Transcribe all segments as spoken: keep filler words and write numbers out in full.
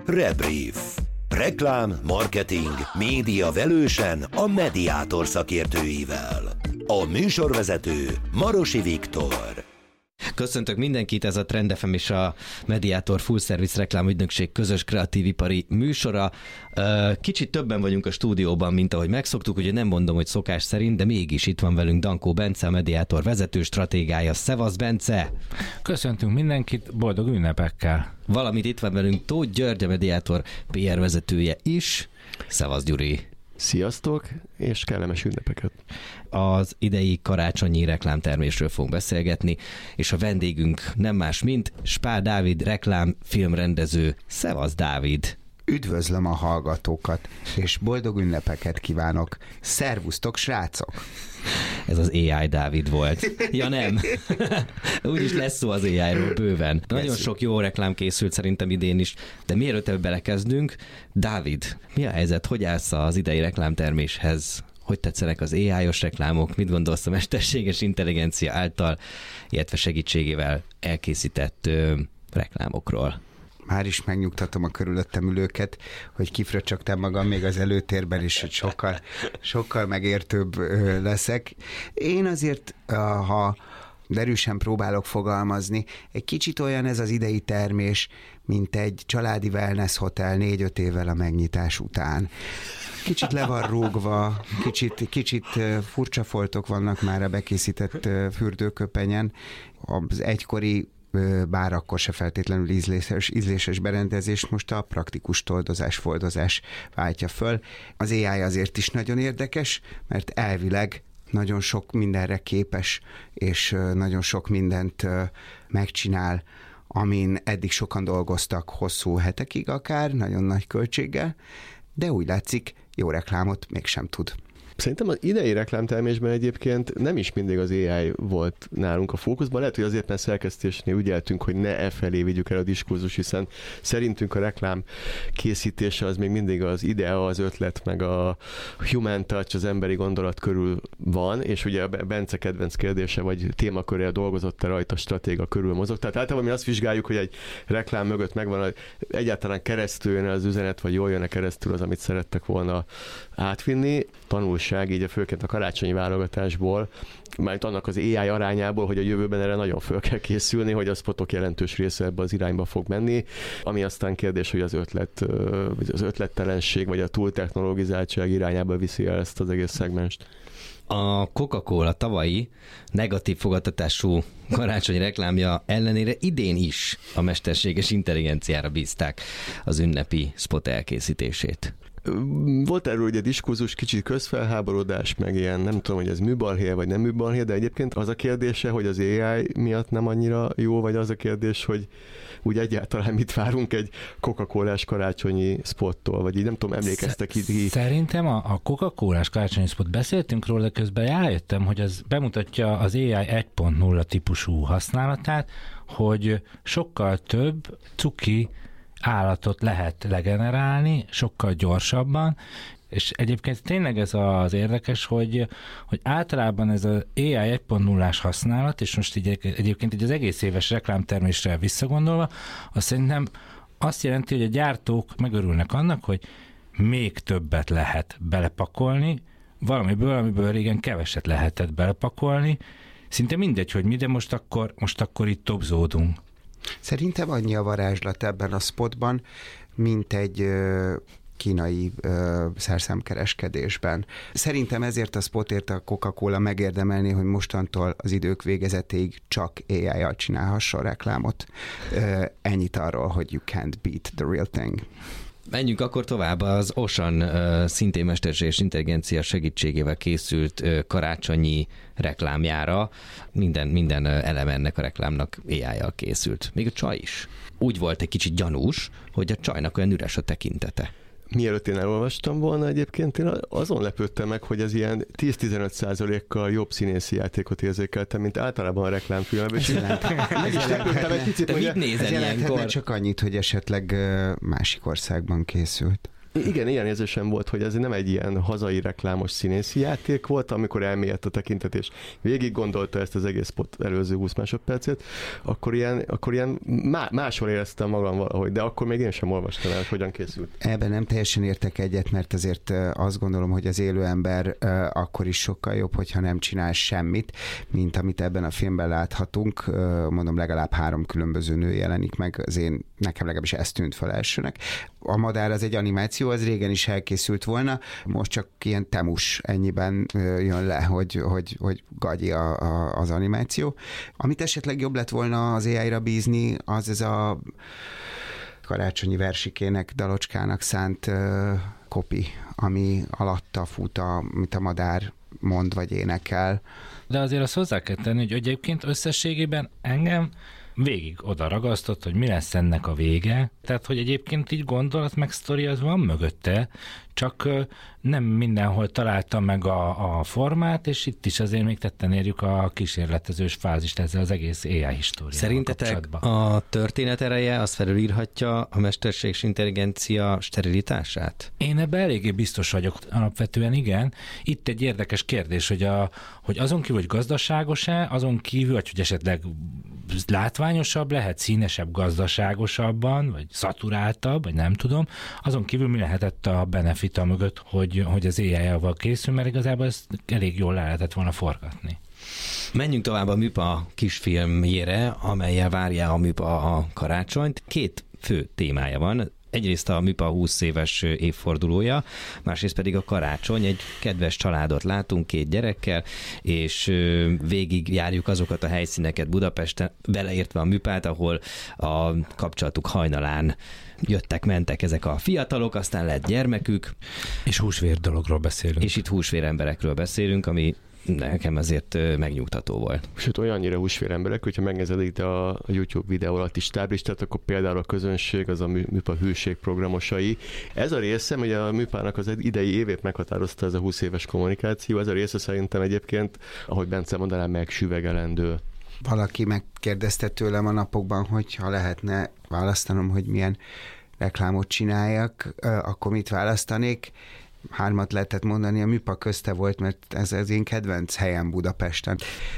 Rebrief. Reklám, marketing, média velősen a Mediator szakértőivel. A műsorvezető Marosi Viktor. Köszöntök mindenkit, ez a Trend ef em és a Mediator Full Service reklámügynökség közös kreatívipari műsora. Kicsit többen vagyunk a stúdióban, mint ahogy megszoktuk, ugye nem mondom, hogy szokás szerint, de mégis itt van velünk Dankó Bence, a Mediator vezető stratégája. Szevasz, Bence! Köszöntünk mindenkit, boldog ünnepekkel! Valamit itt van velünk Tóth György, a Mediator pé er vezetője is. Szevasz, Gyuri! Sziasztok, és kellemes ünnepeket! Az idei karácsonyi reklámtermésről fogunk beszélgetni, és a vendégünk nem más, mint Spál Dávid, reklámfilmrendező. Szevasz, Dávid! Üdvözlöm a hallgatókat, és boldog ünnepeket kívánok. Szervusztok, srácok! Ez az á i Dávid volt. Ja nem. Úgyis lesz szó az á i-ról bőven. Nagyon sok jó reklám készült szerintem idén is, de mielőtt ebbe belekezdünk, Dávid, mi a helyzet? Hogy állsz az idei reklámterméshez? Hogy tetszenek az á i-os reklámok? Mit gondolsz a mesterséges intelligencia által, illetve segítségével elkészített ö, reklámokról? Már is megnyugtatom a körülöttem ülőket, hogy kifröcsögtem magam még az előtérben is, hogy sokkal, sokkal megértőbb leszek. Én azért, ha derűsen próbálok fogalmazni, egy kicsit olyan ez az idei termés, mint egy családi wellness hotel négy-öt évvel a megnyitás után. Kicsit le van rúgva, kicsit, kicsit furcsa foltok vannak már a bekészített fürdőköpenyen. Az egykori bár akkor se feltétlenül ízléses, ízléses berendezés, most a praktikus toldozás, foldozás váltja föl. Az á i azért is nagyon érdekes, mert elvileg nagyon sok mindenre képes, és nagyon sok mindent megcsinál, amin eddig sokan dolgoztak hosszú hetekig akár, nagyon nagy költséggel, de úgy látszik, jó reklámot mégsem tud. Szerintem az idei reklámtermésben egyébként nem is mindig az á i volt nálunk a fókuszban. Lehet, hogy azért, mert szerkesztésnél ügyeltünk, hogy ne e felé vigyük el a diskurzus, hiszen szerintünk a reklám készítése az még mindig az idea, az ötlet, meg a human touch, az emberi gondolat körül van, és ugye a Bence kedvenc kérdése, vagy témakörrel dolgozott-e rajta, stratéga körül mozog. Tehát általában mi azt vizsgáljuk, hogy egy reklám mögött megvan, hogy egyáltalán keresztül jön az üzenet, vagy jól jön-e keresztül az, amit szerettek volna átvinni. Tanulság így a főként a karácsonyi válogatásból, mert annak az á i arányából, hogy a jövőben erre nagyon föl kell készülni, hogy a spotok jelentős része ebbe az irányba fog menni, ami aztán kérdés, hogy az ötlet, az ötlettelenség, vagy a túltechnologizáltság irányába viszi el ezt az egész szegmenst. A Coca-Cola tavalyi negatív fogadtatású karácsonyi reklámja ellenére idén is a mesterséges intelligenciára bízták az ünnepi spot elkészítését. Volt erről ugye diskurzus, kicsit közfelháborodás, meg ilyen, nem tudom, hogy ez műbalhé vagy nem műbalhé, de egyébként az a kérdése, hogy az á i miatt nem annyira jó, vagy az a kérdés, hogy úgy egyáltalán mit várunk egy Coca-Colás karácsonyi spottól, vagy így nem tudom, emlékeztek így. Szerintem a, a Coca-Colás karácsonyi spot, beszéltünk róla, de közben rájöttem, hogy az bemutatja az á i egy pont nulla típusú használatát, hogy sokkal több cuki állatot lehet legenerálni, sokkal gyorsabban, és egyébként tényleg ez az érdekes, hogy, hogy általában ez az á i egy pont nullás használat, és most így egyébként így az egész éves reklámtermésre visszagondolva, azt szerintem azt jelenti, hogy a gyártók megörülnek annak, hogy még többet lehet belepakolni, valamiből, amiből régen keveset lehetett belepakolni, szinte mindegy, hogy mi, de most akkor, most akkor itt topzódunk. Szerintem annyi a varázslat ebben a spotban, mint egy ö, kínai ö, szerszámkereskedésben. Szerintem ezért a spotért a Coca-Cola megérdemelné, hogy mostantól az idők végezetéig csak á i-jal csinálhasson reklámot. Ö, ennyit arról, hogy you can't beat the real thing. Menjünk akkor tovább. Az Ocean uh, szintén mesterséges intelligencia segítségével készült uh, karácsonyi reklámjára. Minden, minden uh, eleme ennek a reklámnak á i-jal készült. Még a csaj is. Úgy volt egy kicsit gyanús, hogy a csajnak olyan üres a tekintete. Mielőtt én elolvastam volna, egyébként én azon lepődtem meg, hogy ez ilyen tíz-tizenöt százalékkal jobb színészi játékot érzékeltem, mint általában a reklámfilmben. És meg is lepődtem egy picit, de hogy mit nézel ez ilyenkor? csak annyit, hogy esetleg másik országban készült. Igen, ilyen érzésem volt, hogy ez nem egy ilyen hazai reklámos színészi játék volt, amikor elmélyedt a tekintet, és végig gondolta ezt az egész spot előző húsz másodpercet, akkor ilyen, akkor ilyen má, máshol éreztem magam valahogy, de akkor még én sem olvastam el, hogy hogyan készült. Ebben nem teljesen értek egyet, mert azért azt gondolom, hogy az élő ember akkor is sokkal jobb, hogyha nem csinál semmit, mint amit ebben a filmben láthatunk. Mondom, legalább három különböző nő jelenik meg, az én, nekem legalábbis ez tűnt fel elsőnek. A madár az egy animáció, az régen is elkészült volna, most csak ilyen temus ennyiben jön le, hogy, hogy, hogy gagyi a, a, az animáció. Amit esetleg jobb lett volna az á i-ra bízni, az ez a karácsonyi versikének, dalocskának szánt uh, kopi, ami alatta fut, amit a madár mond vagy énekel. De azért azt hozzá kell tenni, hogy egyébként összességében engem végig oda ragasztott, hogy mi lesz ennek a vége. Tehát, hogy egyébként így gondolat meg sztori az van mögötte, csak nem mindenhol találtam meg a, a formát, és itt is azért még tetten érjük a kísérletezős fázist ezzel az egész á i históriával. Szerintetek a történet ereje az felülírhatja a mesterséges intelligencia sterilitását? Én ebben eléggé biztos vagyok, alapvetően igen. Itt egy érdekes kérdés, hogy, a, hogy azon kívül, hogy gazdaságos-e, azon kívül, hogy esetleg látványosabb lehet, színesebb, gazdaságosabban, vagy szaturáltabb, vagy nem tudom, azon kívül mi lehetett a benefita mögött, hogy, hogy az á i-val készül, mert igazából ezt elég jól le lehetett volna forgatni. Menjünk tovább a Műpa kisfilmjére, amellyel várja a Műpa a karácsonyt. Két fő témája van. Egyrészt a Műpa húsz éves évfordulója, másrészt pedig a karácsony. Egy kedves családot látunk két gyerekkel, és végig járjuk azokat a helyszíneket Budapesten, beleértve a Műpát, ahol a kapcsolatuk hajnalán jöttek-mentek ezek a fiatalok, aztán lett gyermekük. És húsvér dologról beszélünk. És itt húsvér emberekről beszélünk, ami nekem azért megnyugtató volt. Sőt, olyannyira húsvér emberek, hogyha megnézed itt a YouTube videó alatt is táblistát, akkor például a közönség, az a Műpa hűség programosai. Ez a része, hogy a Műpának az idei évét meghatározta ez a húsz éves kommunikáció, ez a része szerintem egyébként, ahogy Bence mondaná, megsüvegelendő. Valaki megkérdezte tőlem a napokban, hogy ha lehetne választanom, hogy milyen reklámot csináljak, akkor mit választanék? Hármat lehetett mondani, a Műpa közte volt, mert ez az én kedvenc helyem Budapesten.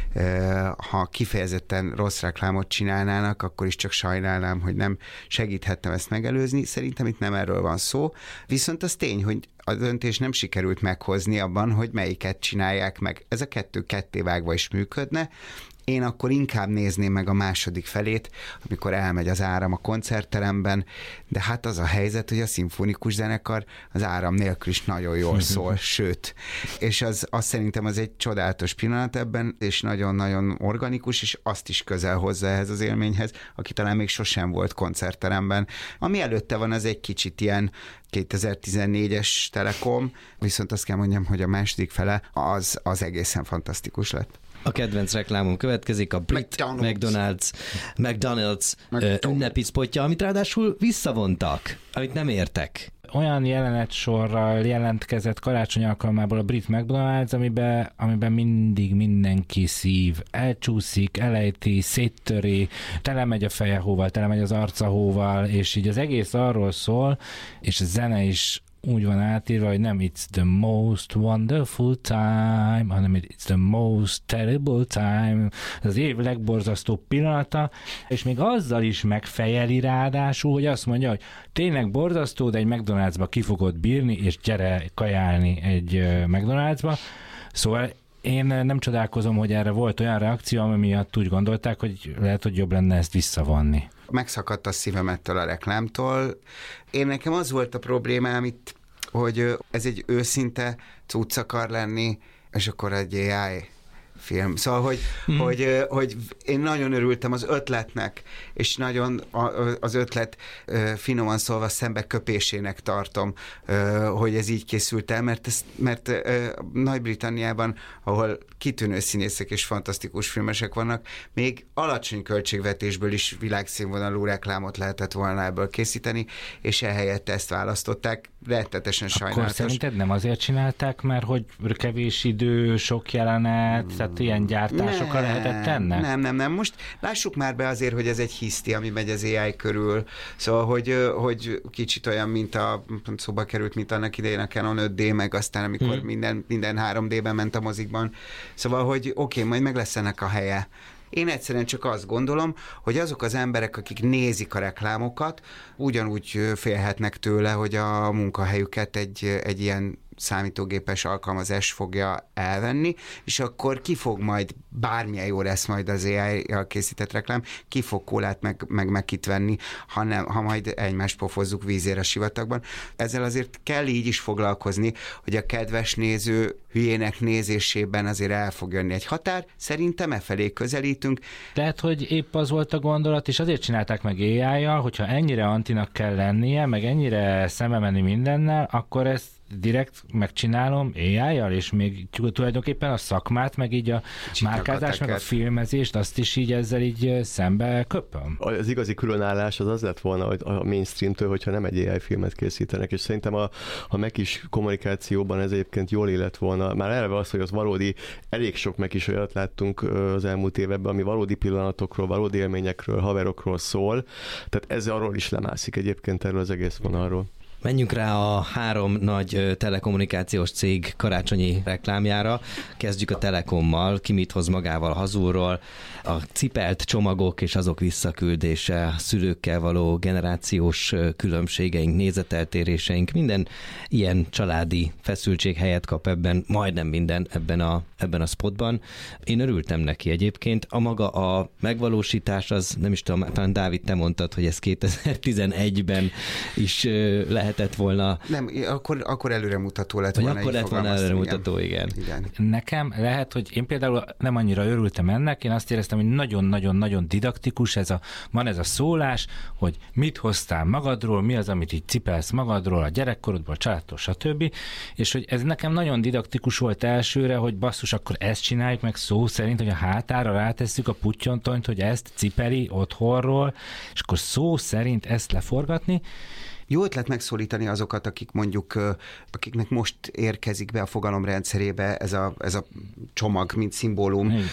Ha kifejezetten rossz reklámot csinálnának, akkor is csak sajnálnám, hogy nem segíthettem ezt megelőzni. Szerintem itt nem erről van szó. Viszont az tény, hogy a döntés nem sikerült meghozni abban, hogy melyiket csinálják meg. Ez a kettő kettévágva is működne. Én akkor inkább nézném meg a második felét, amikor elmegy az áram a koncertteremben, de hát az a helyzet, hogy a szimfonikus zenekar az áram nélkül is nagyon jól szól, sőt. És az, az szerintem az egy csodálatos pillanat ebben, és nagyon-nagyon organikus, és azt is közel hozzá ehhez az élményhez, aki talán még sosem volt koncertteremben. Ami előtte van, az egy kicsit ilyen kétezer-tizennégyes Telekom, viszont azt kell mondjam, hogy a második fele az, az egészen fantasztikus lett. A kedvenc reklámom következik, a brit McDonald's, McDonald's, McDonald's, McDonald's. ünnepi spotja, amit ráadásul visszavontak, amit nem értek. Olyan jelenetsorral jelentkezett karácsony alkalmából a brit McDonald's, amiben, amiben mindig mindenki szív, elcsúszik, elejti, széttöri, telemegy a feje hóval, telemegy az arca hóval, és így az egész arról szól, és a zene is úgy van átírva, hogy nem it's the most wonderful time, hanem it's the most terrible time. Ez az év legborzasztóbb pillanata, és még azzal is megfejeli ráadásul, hogy azt mondja, hogy tényleg borzasztó, de egy McDonald'sba ki fogod bírni, és gyere kajálni egy McDonald'sba. Szóval én nem csodálkozom, hogy erre volt olyan reakció, ami miatt úgy gondolták, hogy lehet, hogy jobb lenne ezt visszavonni. Megszakadt a szívem ettől a reklámtól. Én nekem az volt a problémám itt, hogy ez egy őszinte cucc akar lenni, és akkor egy á i film. Szóval, hogy, hmm. hogy, hogy én nagyon örültem az ötletnek, és nagyon az ötlet finoman szólva szembeköpésének tartom, hogy ez így készült el, mert, ez, mert Nagy-Britanniában, ahol kitűnő színészek és fantasztikus filmesek vannak, még alacsony költségvetésből is világszínvonalú reklámot lehetett volna ebből készíteni, és ehelyett ezt választották. rettetesen sajnálatos. Akkor szerinted nem azért csinálták, mert hogy kevés idő, sok jelenet, hmm. tehát ilyen gyártásokkal ne, lehetett tenni? Nem, nem, nem. Most lássuk már be azért, hogy ez egy hiszti, ami megy az á i körül. Szóval, hogy, hogy kicsit olyan, mint a szóba került, mint annak idején a Canon öt dé, meg aztán amikor hmm. minden, minden három dében ment a mozikban. Szóval, hogy oké, okay, majd meg lesz ennek a helye. Én egyszerűen csak azt gondolom, hogy azok az emberek, akik nézik a reklámokat, ugyanúgy félhetnek tőle, hogy a munkahelyüket egy, egy ilyen számítógépes alkalmazás fogja elvenni, és akkor ki fog majd, bármilyen jó lesz majd az á i-jal készített reklám, ki fog kólát meg, meg megit venni, ha, nem, ha majd egymást pofozzuk vízére a sivatagban. Ezzel azért kell így is foglalkozni, hogy a kedves néző hülyének nézésében azért el fog jönni egy határ, szerintem e felé közelítünk. Lehet, hogy épp az volt a gondolat, és azért csinálták meg á i-jal, hogyha ennyire antinak kell lennie, meg ennyire szembe menni mindennel, akkor ezt direkt megcsinálom á i-jal, és még tulajdonképpen a szakmát, meg így a márkázás, meg a filmezést, azt is így ezzel így szembe köpöm. Az igazi különállás az az lett volna hogy a mainstreamtől, hogyha nem egy á i filmet készítenek, és szerintem a, a Mac-is kommunikációban ez egyébként jól élet volna. Már eleve az, hogy az valódi, elég sok Mac-is olyat láttunk az elmúlt években, ami valódi pillanatokról, valódi élményekről, haverokról szól, tehát ez arról is lemászik egyébként erről az egész vonalról. Menjünk rá a három nagy telekommunikációs cég karácsonyi reklámjára. Kezdjük a Telekommal, ki mit hoz magával hazulról. A cipelt csomagok és azok visszaküldése, a szülőkkel való generációs különbségeink, nézeteltéréseink, minden ilyen családi feszültség helyet kap ebben, majdnem minden ebben a, ebben a spotban. Én örültem neki egyébként. A maga a megvalósítás, az nem is tudom, talán Dávid, te mondtad, hogy ez kétezer-tizenegyben is lehetett volna. Nem, akkor, akkor előremutató lett vagy volna. Akkor lett volna előremutató, igen. igen. Nekem lehet, hogy én például nem annyira örültem ennek, én azt éreztem, hogy nagyon-nagyon-nagyon didaktikus, ez a, van ez a szólás, hogy mit hoztál magadról, mi az, amit így cipelsz magadról, a gyerekkorodból, a családtól, stb. És hogy ez nekem nagyon didaktikus volt elsőre, hogy basszus, akkor ezt csináljuk meg szó szerint, hogy a hátára rátesszük a puttyontont, hogy ezt cipeli otthonról, és akkor szó szerint ezt leforgatni. Jó ötlet megszólítani azokat, akik mondjuk, akiknek most érkezik be a fogalomrendszerébe ez a, ez a csomag, mint szimbólum. Hmm.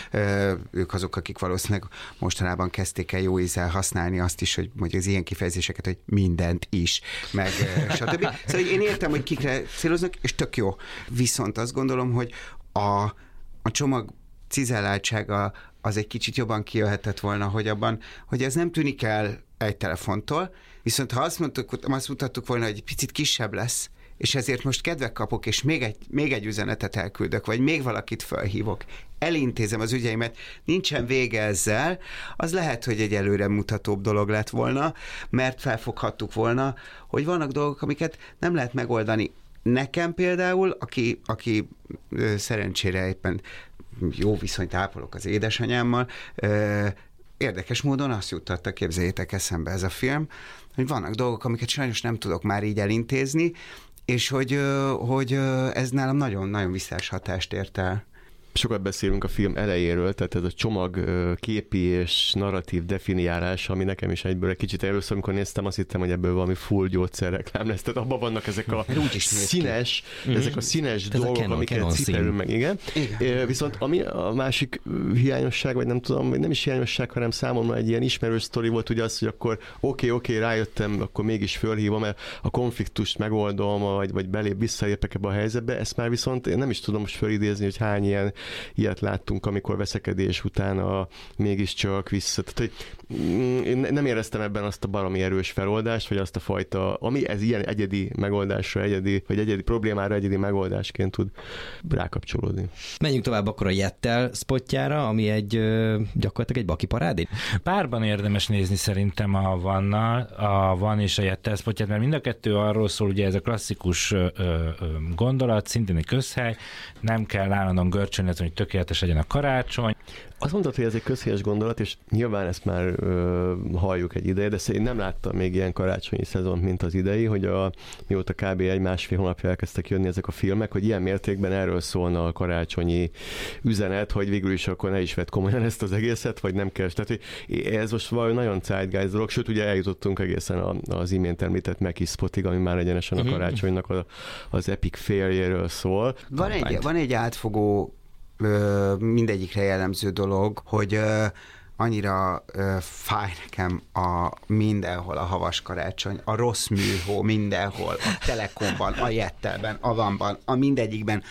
Ők azok, akik valószínűleg mostanában kezdték el jó ízzel használni azt is, hogy mondjuk az ilyen kifejezéseket, hogy mindent is, meg stb. Szóval én értem, hogy kikre céloznak, és tök jó. Viszont azt gondolom, hogy a, a csomag cizelláltsága az egy kicsit jobban kijöhetett volna, hogy abban, hogy ez nem tűnik el egy telefontól, viszont ha azt, mondtuk, azt mutattuk volna, hogy egy picit kisebb lesz, és ezért most kedvet kapok, és még egy, még egy üzenetet elküldök, vagy még valakit felhívok, elintézem az ügyeimet, nincsen vége ezzel, az lehet, hogy egy előremutatóbb dolog lett volna, mert felfoghattuk volna, hogy vannak dolgok, amiket nem lehet megoldani. Nekem például, aki, aki szerencsére éppen jó viszonyt ápolok az édesanyámmal, érdekes módon azt juttatta, képzeljétek, eszembe ez a film, hogy vannak dolgok, amiket sajnos nem tudok már így elintézni, és hogy, hogy ez nálam nagyon-nagyon visszás hatást ért el. Sokat beszélünk a film elejéről, tehát ez a csomag képi és narratív definiálás, ami nekem is egyből egy kicsit először, amikor néztem, azt hittem, hogy ebből valami full gyógyszerreklám lesz. Tehát abban vannak ezek a színes, mm-hmm. ezek a színes ez dolgok, a amiket cipelünk meg, igen. igen. Viszont ami a másik hiányosság, vagy nem tudom, vagy nem is hiányosság, hanem számomra egy ilyen ismerős sztori volt, ugye az, hogy akkor oké, oké, rájöttem, akkor mégis fölhívom, mert a konfliktust megoldom, vagy, vagy belép, visszalépek ebbe a helyzetbe. Ezt már viszont én nem is tudom most fölidézni, hogy hány ilyen ilyet láttunk, amikor veszekedés után a mégiscsak vissza. Tehát, hogy én nem éreztem ebben azt a baromi erős feloldást, vagy azt a fajta, ami ez ilyen egyedi megoldásra, egyedi, vagy egyedi problémára egyedi megoldásként tud rákapcsolódni. Menjünk tovább akkor a Jettel spotjára, ami egy gyakorlatilag egy baki parádi. Párban érdemes nézni szerintem a Vannal, a Van és a Jettel spotját, mert mind a kettő arról szól, ugye ez a klasszikus ö, ö, gondolat, szintén egy közhely, nem kell állandóan görcsölni, hogy tökéletes legyen a karácsony. Azt mondtad, hogy ez egy közhelyes gondolat, és nyilván ezt már ö, halljuk egy ideje, de én nem láttam még ilyen karácsonyi szezont, mint az idei, hogy a, mióta kb. egy-másfél hónapja elkezdtek jönni ezek a filmek, hogy ilyen mértékben erről szólna a karácsonyi üzenet, hogy végül is akkor ne is vedd komolyan ezt az egészet, vagy nem kell. Tehát, hogy ez most valami nagyon zeitgeist dolog, sőt, ugye eljutottunk egészen a, az imént említett Meki spotig, ami már egyenesen a karácsonynak a, az epic failjéről szól. Van egy, van egy átfogó mindegyikre jellemző dolog, hogy annyira fáj nekem a mindenhol a havas karácsony, a rossz műhó mindenhol, a Telekomban, a Jettelben, a Vanban, a mindegyikben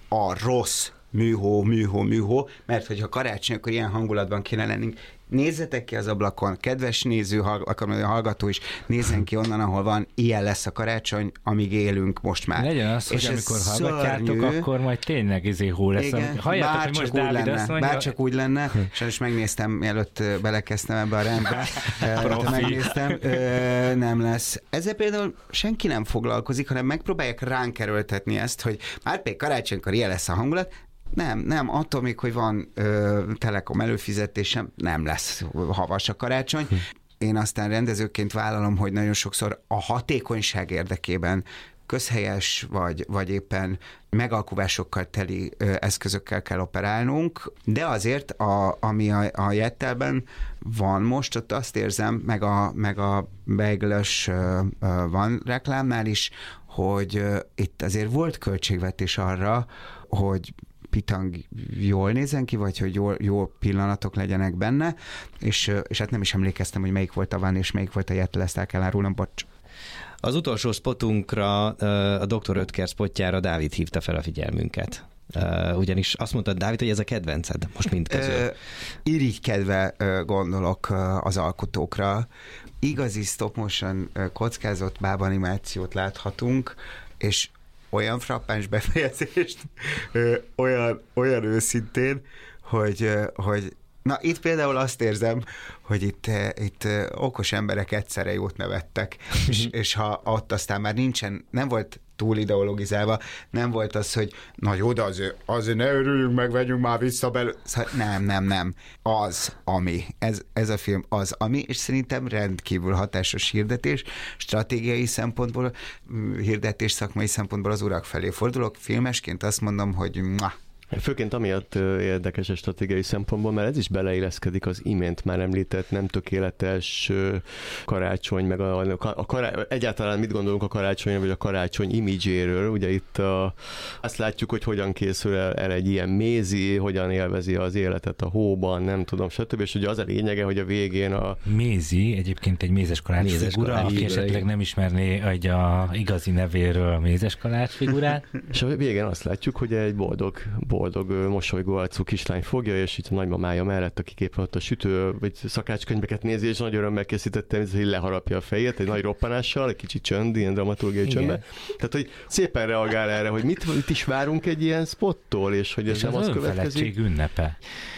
a rossz műhó, műhó, műhó, mert hogyha karácsony, akkor ilyen hangulatban kéne lennünk. Nézzetek ki az ablakon, kedves néző, hallgató is, nézzen ki onnan, ahol van, ilyen lesz a karácsony, amíg élünk most már. Legyen az, hogy amikor hallgatjátok, szörnyű, akkor majd tényleg izé hó lesz. Igen, halljátok, hogy most Dávid lenne, azt mondja, bárcsak úgy lenne, sajnos megnéztem, mielőtt belekezdtem ebbe a rendbe, megnéztem, ö, nem lesz. Ezzel például senki nem foglalkozik, hanem megpróbálják ránk erőltetni ezt, hogy már pedig karácsonykor ilyen lesz a hangulat. Nem, nem, attól még, hogy van ö, Telekom előfizetésem, nem lesz havas a karácsony. Én aztán rendezőként vállalom, hogy nagyon sokszor a hatékonyság érdekében közhelyes, vagy, vagy éppen megalkuvásokkal teli ö, eszközökkel kell operálnunk, de azért, a, ami a, a Jettelben van most, ott azt érzem, meg a, meg a Bagel-ös ö, ö, van reklámnál is, hogy ö, itt azért volt költségvetés arra, hogy pitang jól nézen ki, vagy hogy jó, jó pillanatok legyenek benne, és, és hát nem is emlékeztem, hogy melyik volt a van, és melyik volt a Jettel, ezt el kell árulnom, bocs. Az utolsó spotunkra, a doktor Ötker spotjára Dávid hívta fel a figyelmünket. Ugyanis azt mondtad, Dávid, hogy ez a kedvenced most mindközül. Irigykedve gondolok az alkotókra. Igazi stop motion kockázott bábanimációt láthatunk, és olyan frappáns befejezést, ö, olyan, olyan őszintén, hogy, ö, hogy na itt például azt érzem, hogy itt, itt okos emberek egyszerre jót nevettek, és, és ha ott aztán már nincsen, nem volt túl ideologizálva, nem volt az, hogy na jó, de azért, azért ne örüljünk meg, vegyünk már vissza belőle. Szóval nem, nem, nem. Az, ami. Ez, ez a film az, ami, és szerintem rendkívül hatásos hirdetés. Stratégiai szempontból, hirdetés szakmai szempontból az urak felé fordulok. Filmesként azt mondom, hogy muah. Főként amiatt érdekes a stratégiai szempontból, mert ez is beleilleszkedik az imént már említett nem tökéletes karácsony, meg a, a kará, egyáltalán mit gondolunk a karácsonyra, vagy a karácsony imidzséről. Ugye itt a, azt látjuk, hogy hogyan készül el, el egy ilyen mézi, hogyan élvezi az életet a hóban, nem tudom, stb. És ugye az a lényege, hogy a végén a... Mézi, egyébként egy mézes kalács figura, aki esetleg nem ismerné egy a igazi nevéről a mézes kalács figurát. És a végén azt látjuk, hogy egy boldog, boldog boldog, mosolygó arcú kislány fogja, és itt a nagymamája mellett, aki éppen ott a sütő, vagy szakácskönyveket nézi, és nagy örömmel készítettem, hogy leharapja a fejét, egy nagy roppanással, egy kicsit csönd, ilyen dramaturgiai csöndbe. Tehát, hogy szépen reagál erre, hogy mit, mit is várunk egy ilyen spottól, és hogy ez és nem az, az következik. ünnepe.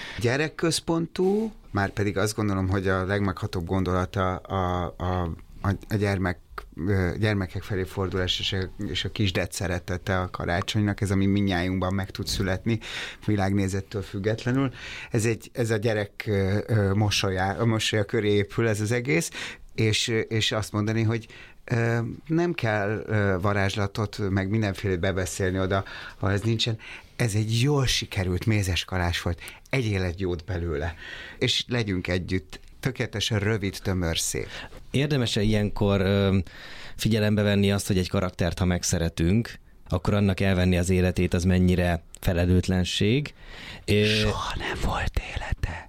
Gyerekközpontú, már pedig azt gondolom, hogy a legmeghatóbb gondolata a, a, a gyermek gyermekek felé fordulás és a, és a kisded szeretete a karácsonynak, ez ami mindnyájunkban meg tud születni, világnézettől függetlenül. Ez, egy, ez a gyerek mosolya, mosolya köré épül ez az egész, és, és azt mondani, hogy nem kell varázslatot, meg mindenféle bebeszélni oda, ha ez nincsen. Ez egy jól sikerült mézes kalács volt, egyél egy jót belőle, és legyünk együtt. Tökéletesen rövid, tömör, szép. Érdemes-e ilyenkor ö, figyelembe venni azt, hogy egy karaktert, ha megszeretünk, akkor annak elvenni az életét, az mennyire felelőtlenség. Soha nem volt élete.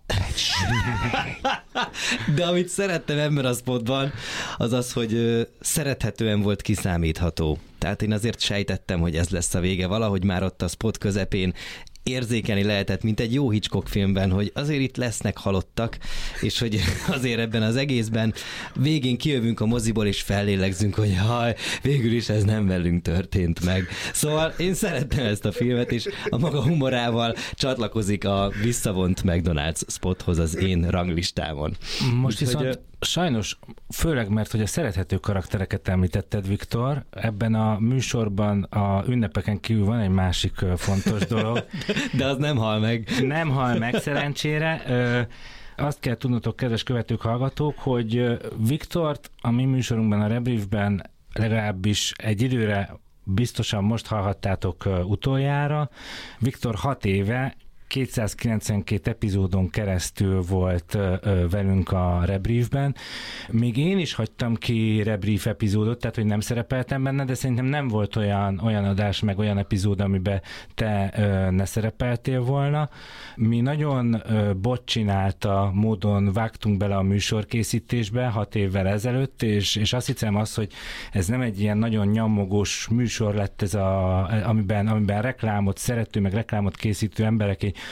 De amit szerettem ebben a spotban, az az, hogy ö, szerethetően volt kiszámítható. Tehát én azért sejtettem, hogy ez lesz a vége. Valahogy már ott a spot közepén érzékelni lehetett, mint egy jó Hitchcock filmben, hogy azért itt lesznek halottak, és hogy azért ebben az egészben végén kijövünk a moziból, és fellélegzünk, hogy haj, végül is ez nem velünk történt meg. Szóval én szerettem ezt a filmet, és a maga humorával csatlakozik a visszavont McDonald's spothoz az én ranglistámon. Most viszont hogy, Sajnos, főleg mert, hogy a szerethető karaktereket említetted, Viktor, ebben a műsorban a ünnepeken kívül van egy másik fontos dolog. De az nem hal meg. Nem hal meg, szerencsére. Azt kell tudnotok, kedves követők, hallgatók, hogy Viktort a mi műsorunkban, a Rebriefben legalábbis egy időre biztosan most hallhattátok utoljára. Viktor hat éve kétszázkilencvenkét epizódon keresztül volt ö, velünk a Rebriefben. Még én is hagytam ki Rebrief epizódot, tehát hogy nem szerepeltem benne, de szerintem nem volt olyan, olyan adás, meg olyan epizód, amiben te ö, ne szerepeltél volna. Mi nagyon ö, botcsinálta módon vágtunk bele a műsorkészítésbe hat évvel ezelőtt, és, és azt hiszem az, hogy ez nem egy ilyen nagyon nyomogós műsor lett ez, a, amiben, amiben reklámot szerető, meg reklámot készítő emberek egy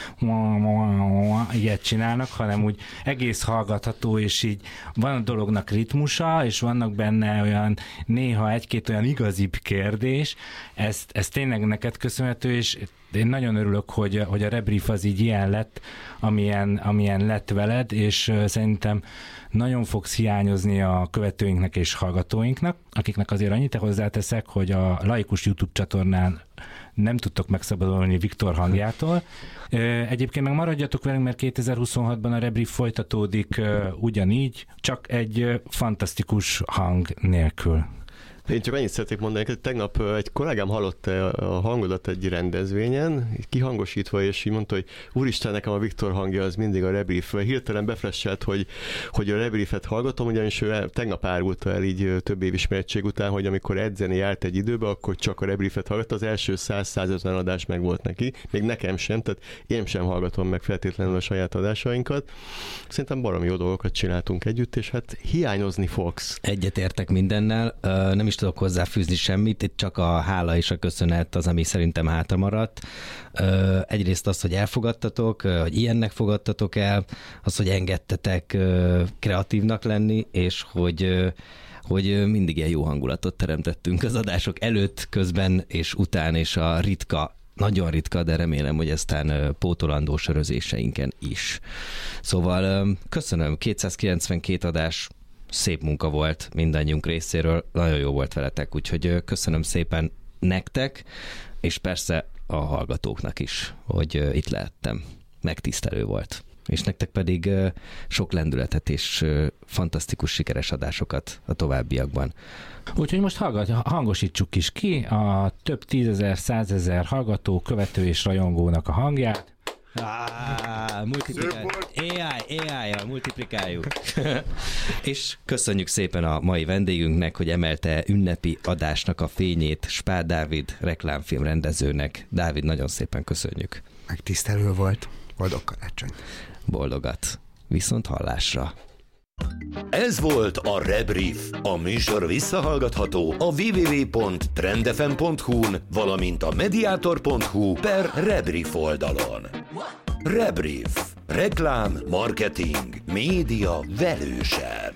ilyet csinálnak, hanem úgy egész hallgatható, és így van a dolognak ritmusa, és vannak benne olyan néha egy-két olyan igazibb kérdés. Ezt, ez tényleg neked köszönhető, és én nagyon örülök, hogy, hogy a Rebrief az így ilyen lett, amilyen, amilyen lett veled, és szerintem nagyon fogsz hiányozni a követőinknek és hallgatóinknak, akiknek azért annyit hozzáteszek, hogy a laikus YouTube csatornán nem tudtok megszabadulni Viktor hangjától. Egyébként meg maradjatok velünk, mert kétezer-huszonhatban a Rebrief folytatódik ugyanígy, csak egy fantasztikus hang nélkül. Én csak annyit szeretnék mondani, hogy tegnap egy kollégám hallott a hangodat egy rendezvényen, kihangosítva, és így mondta, hogy úristen, nekem a Viktor hangja az mindig a Rebrief. Hirtelen befresselt, hogy, hogy a Rebriefet hallgatom, ugyanis ő tegnap árulta el így több év ismeretség után, hogy amikor edzeni járt egy időbe, akkor csak a Rebriefet hallgatta, az első száz-százötven adás meg volt neki, még nekem sem, tehát én sem hallgatom meg feltétlenül a saját adásainkat. Szerintem baromi jó dolgokat csináltunk együtt, és hát hiányozni fogsz. Egyetértek mindennel, nem is tudok hozzáfűzni semmit, itt csak a hála és a köszönet az, ami szerintem hátra maradt. Egyrészt az, hogy elfogadtatok, hogy ilyennek fogadtatok el, az, hogy engedtetek kreatívnak lenni, és hogy hogy mindig ilyen jó hangulatot teremtettünk az adások előtt, közben és után, és a ritka, nagyon ritka, de remélem, hogy eztán pótolandó sörözéseinken is. Szóval köszönöm, kétszázkilencvenkét adás, szép munka volt mindannyiunk részéről, nagyon jó volt veletek, úgyhogy köszönöm szépen nektek, és persze a hallgatóknak is, hogy itt lehettem. Megtisztelő volt. És nektek pedig sok lendületet és fantasztikus sikeres adásokat a továbbiakban. Úgyhogy most hallgat, hangosítsuk is ki a több tízezer, százezer hallgató, követő és rajongónak a hangját. Ah, multiplikáljuk. á i, á i-jal multiplikáljuk. És köszönjük szépen a mai vendégünknek, hogy emelte ünnepi adásnak a fényét Spár Dávid reklámfilm rendezőnek. Dávid, nagyon szépen köszönjük. Megtisztelő volt. Boldog karácsony. Boldogat. Viszont hallásra. Ez volt a Rebrief. A műsor visszahallgatható a double-u double-u double-u pont trendfm pont hu-n, valamint a mediator pont hu per Rebrief oldalon. Rebrief. Reklám, marketing, média velősen.